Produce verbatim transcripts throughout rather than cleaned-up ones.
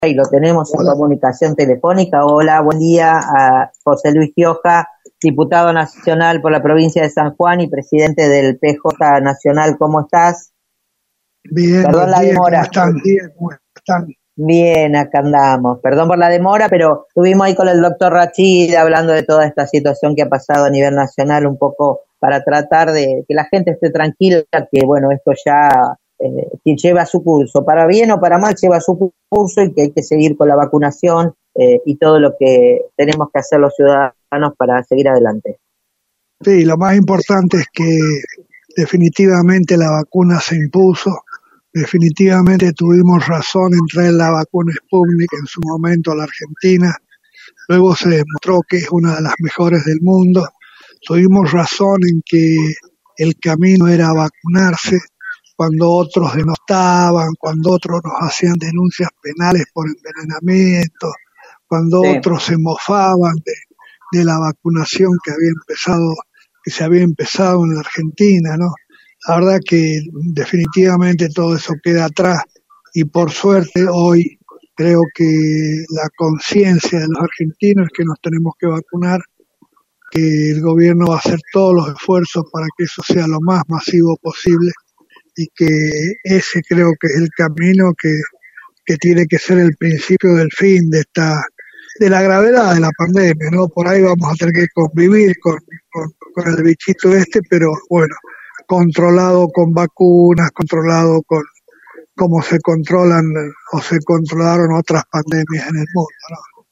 y lo tenemos en comunicación telefónica. Hola, buen día a José Luis Gioja, diputado nacional por la provincia de San Juan y presidente del P J Nacional. ¿Cómo estás? Bien, Perdón la día, demora. ¿cómo están? Día, ¿cómo están? Bien, acá andamos. Perdón por la demora, pero estuvimos ahí con el doctor Rachid hablando de toda esta situación que ha pasado a nivel nacional, un poco para tratar de que la gente esté tranquila, que bueno, esto ya eh, que lleva su curso, para bien o para mal lleva su curso y que hay que seguir con la vacunación eh, y todo lo que tenemos que hacer los ciudadanos para seguir adelante. Sí, lo más importante es que definitivamente la vacuna se impuso. Definitivamente tuvimos razón en traer la vacuna Sputnik en su momento a la Argentina. Luego se demostró que es una de las mejores del mundo. Tuvimos razón en que el camino era vacunarse cuando otros denostaban, cuando otros nos hacían denuncias penales por envenenamiento, cuando sí. otros se mofaban de, de la vacunación que había empezado, que se había empezado en la Argentina, ¿no? La verdad que definitivamente todo eso queda atrás y por suerte hoy creo que la conciencia de los argentinos es que nos tenemos que vacunar, que el gobierno va a hacer todos los esfuerzos para que eso sea lo más masivo posible y que ese creo que es el camino que, que tiene que ser el principio del fin de esta de la gravedad de la pandemia, ¿no? Por ahí vamos a tener que convivir con, con, con el bichito este, pero bueno, controlado con vacunas, controlado con cómo se controlan o se controlaron otras pandemias en el mundo, ¿no?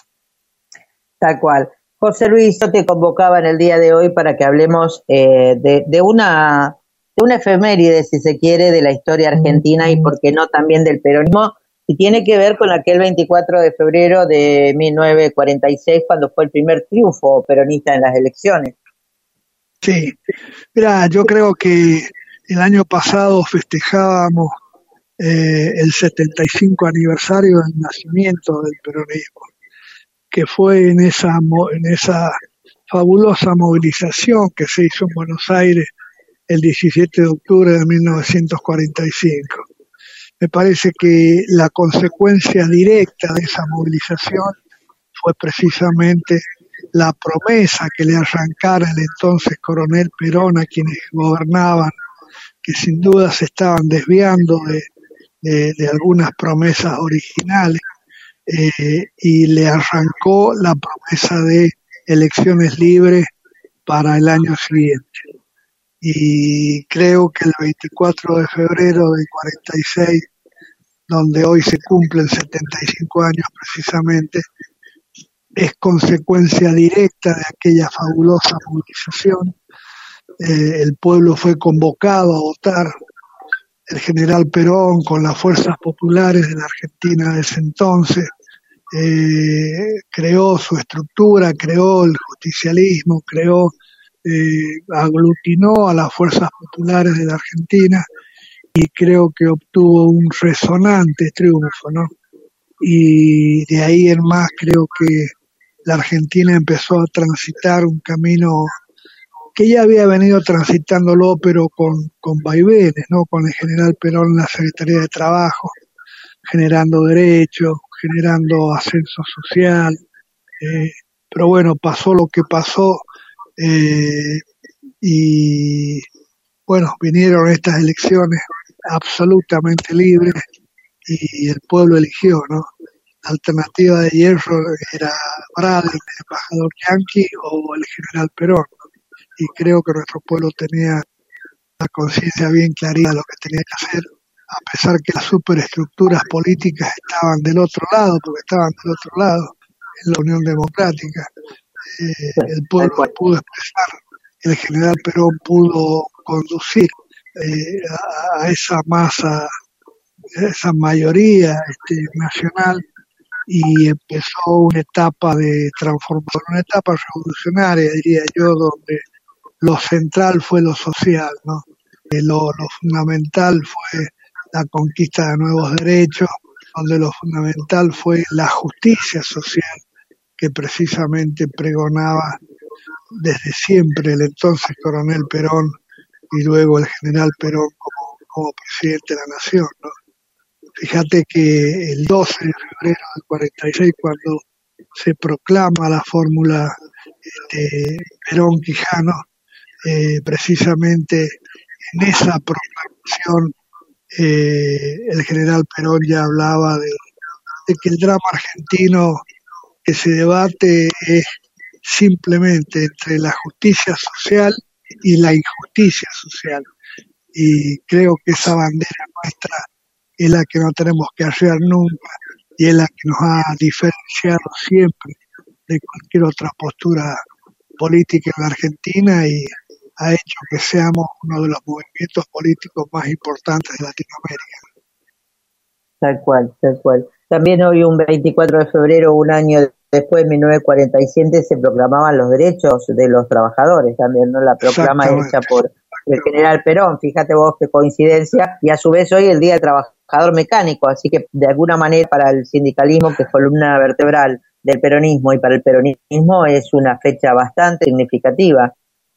Tal cual. José Luis, yo te convocaba en el día de hoy para que hablemos eh, de, de una de una efeméride, si se quiere, de la historia argentina y por qué no también del peronismo, y tiene que ver con aquel veinticuatro de febrero de mil novecientos cuarenta y seis, cuando fue el primer triunfo peronista en las elecciones. Sí, mira, yo creo que el año pasado festejábamos eh, el setenta y cinco aniversario del nacimiento del peronismo, que fue en esa en esa fabulosa movilización que se hizo en Buenos Aires el diecisiete de octubre de mil novecientos cuarenta y cinco. Me parece que la consecuencia directa de esa movilización fue precisamente la promesa que le arrancara el entonces coronel Perón a quienes gobernaban, que sin duda se estaban desviando de, de, de algunas promesas originales, eh, y le arrancó la promesa de elecciones libres para el año siguiente. Y creo que el veinticuatro de febrero del cuarenta y seis, donde hoy se cumplen setenta y cinco años precisamente, es consecuencia directa de aquella fabulosa movilización. Eh, el pueblo fue convocado a votar. El general Perón, con las fuerzas populares de la Argentina de ese entonces, eh, creó su estructura, creó el justicialismo, creó Eh, aglutinó a las fuerzas populares de la Argentina y creo que obtuvo un resonante triunfo, ¿no? Y de ahí en más creo que la Argentina empezó a transitar un camino que ya había venido transitándolo, pero con, con vaivenes, ¿no? Con el general Perón en la Secretaría de Trabajo, generando derechos, generando ascenso social, eh, pero bueno, pasó lo que pasó. Eh, y bueno, vinieron estas elecciones absolutamente libres y el pueblo eligió, ¿no? La alternativa de hierro era Bradley, el embajador yanqui, o el general Perón, ¿no? Y creo que nuestro pueblo tenía la conciencia bien clarita de lo que tenía que hacer, a pesar que las superestructuras políticas estaban del otro lado, porque estaban del otro lado, en la Unión Democrática. Eh, el pueblo pudo expresar, el general Perón pudo conducir eh, a, a esa masa, a esa mayoría este, nacional, y empezó una etapa de transformación, una etapa revolucionaria, diría yo, donde lo central fue lo social, ¿no? Eh, lo, lo fundamental fue la conquista de nuevos derechos, donde lo fundamental fue la justicia social, que precisamente pregonaba desde siempre el entonces coronel Perón y luego el general Perón como, como presidente de la nación, ¿no? Fíjate que el doce de febrero del cuarenta y seis, cuando se proclama la fórmula este, Perón-Quijano, eh, precisamente en esa proclamación eh, el general Perón ya hablaba de, de que el drama argentino que se debate es simplemente entre la justicia social y la injusticia social. Y creo que esa bandera nuestra es la que no tenemos que hacer nunca y es la que nos ha diferenciado siempre de cualquier otra postura política en la Argentina y ha hecho que seamos uno de los movimientos políticos más importantes de Latinoamérica. Tal cual, tal cual. También hoy, un veinticuatro de febrero, un año después, de mil novecientos cuarenta y siete, se proclamaban los derechos de los trabajadores también, ¿no? La proclama hecha por el general Perón, fíjate vos qué coincidencia, y a su vez hoy el Día del Trabajador Mecánico, así que de alguna manera para el sindicalismo, que es columna vertebral del peronismo, y para el peronismo es una fecha bastante significativa.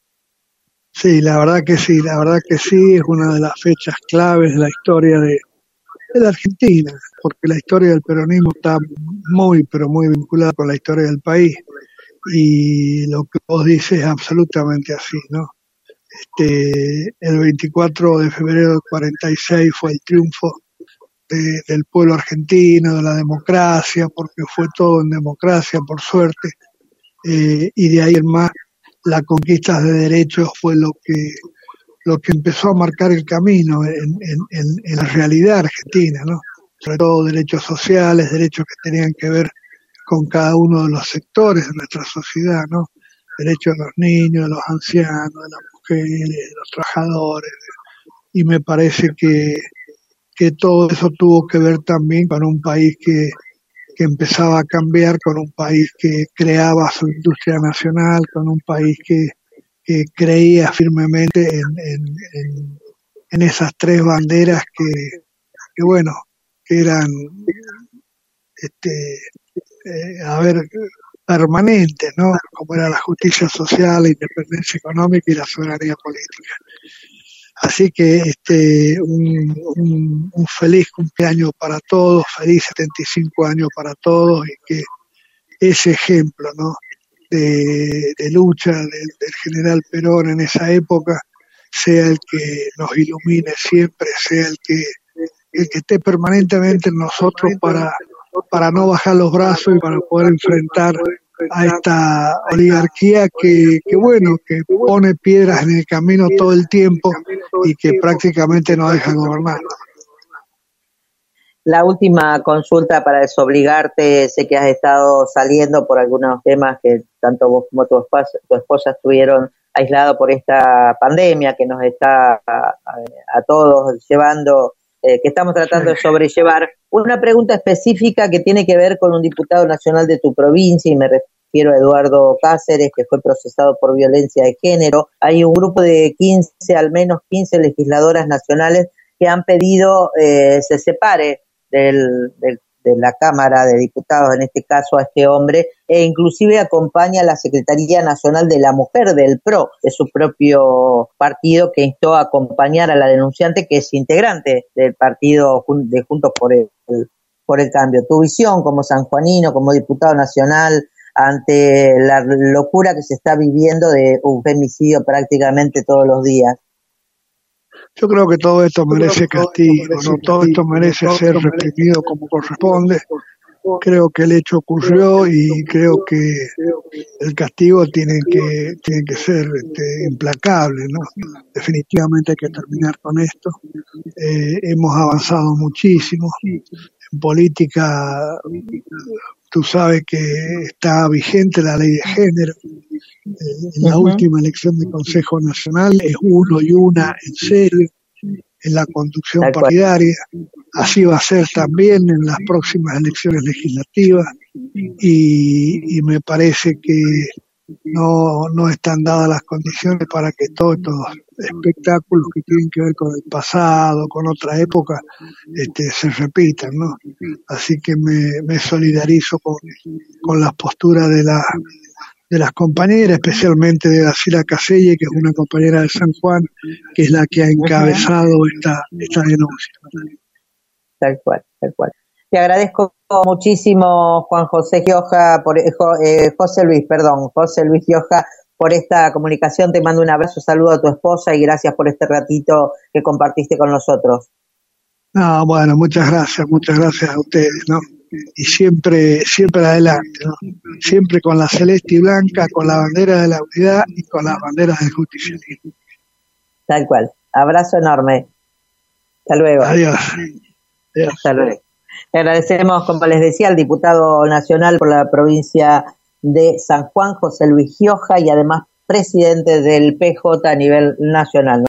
Sí, la verdad que sí, la verdad que sí, es una de las fechas claves de la historia de, de la Argentina, porque la historia del peronismo está muy, pero muy vinculada con la historia del país, y lo que vos dices es absolutamente así, ¿no? Este, el veinticuatro de febrero del cuarenta y seis fue el triunfo de, del pueblo argentino, de la democracia, porque fue todo en democracia, por suerte, eh, y de ahí en más la conquista de derechos fue lo que lo que empezó a marcar el camino en, en, en, en la realidad argentina, ¿no? Sobre todo derechos sociales, derechos que tenían que ver con cada uno de los sectores de nuestra sociedad, ¿no? Derechos de los niños, de los ancianos, de las mujeres, de los trabajadores, y me parece que, que todo eso tuvo que ver también con un país que, que empezaba a cambiar, con un país que creaba su industria nacional, con un país que, que creía firmemente en, en, en, en esas tres banderas que, que bueno, que eran, este, eh, a ver, permanentes, ¿no? Como era la justicia social, la independencia económica y la soberanía política. Así que este un, un, un feliz cumpleaños para todos, feliz setenta y cinco años para todos, y que ese ejemplo, ¿no? de, de lucha del, del general Perón en esa época sea el que nos ilumine siempre, sea el que el que esté permanentemente en nosotros para, para no bajar los brazos y para poder enfrentar a esta oligarquía que, que bueno, que pone piedras en el camino todo el tiempo y que prácticamente no deja gobernar. La última consulta para desobligarte, sé que has estado saliendo por algunos temas que tanto vos como tu esposa, tu esposa estuvieron aislados por esta pandemia que nos está a, a, a todos llevando, eh, que estamos tratando de sobrellevar. Una pregunta específica que tiene que ver con un diputado nacional de tu provincia, y me refiero a Eduardo Cáceres, que fue procesado por violencia de género. Hay un grupo de quince, al menos quince legisladoras nacionales que han pedido eh, se separe del, del, de la Cámara de Diputados, en este caso a este hombre, e inclusive acompaña a la Secretaría Nacional de la Mujer del P R O, de su propio partido, que instó a acompañar a la denunciante, que es integrante del partido de Juntos por el, por el Cambio. Tu visión como sanjuanino, como diputado nacional, ante la locura que se está viviendo de un femicidio prácticamente todos los días. Yo creo que todo esto merece castigo, ¿no? Todo esto merece ser reprimido como corresponde. Creo que el hecho ocurrió y creo que el castigo tiene que tiene que ser este, implacable, ¿no? Definitivamente hay que terminar con esto. Eh, hemos avanzado muchísimo. En política, tú sabes que está vigente la ley de género. En la uh-huh. última elección del Consejo Nacional es uno y una en serio en la conducción partidaria. Así va a ser también en las próximas elecciones legislativas y, y me parece que no, no están dadas las condiciones para que todos estos espectáculos que tienen que ver con el pasado, con otra época, este, se repitan, ¿no? Así que me, me solidarizo con, con las posturas de la de las compañeras, especialmente de Graciela Caselle, que es una compañera de San Juan, que es la que ha encabezado esta, esta denuncia. tal cual, tal cual. Te agradezco muchísimo, Juan José Gioja, por, eh, José Luis, perdón, José Luis Gioja, por esta comunicación. Te mando un abrazo, saludo a tu esposa y gracias por este ratito que compartiste con nosotros. No, bueno, muchas gracias, muchas gracias a ustedes, ¿no? Y siempre, siempre adelante, ¿no? Siempre con la celeste y blanca, con la bandera de la unidad y con las banderas del justicialismo. Tal cual. Abrazo enorme. Hasta luego. Adiós. Adiós. Hasta luego. Le agradecemos, como les decía, al diputado nacional por la provincia de San Juan, José Luis Gioja, y además presidente del P J a nivel nacional.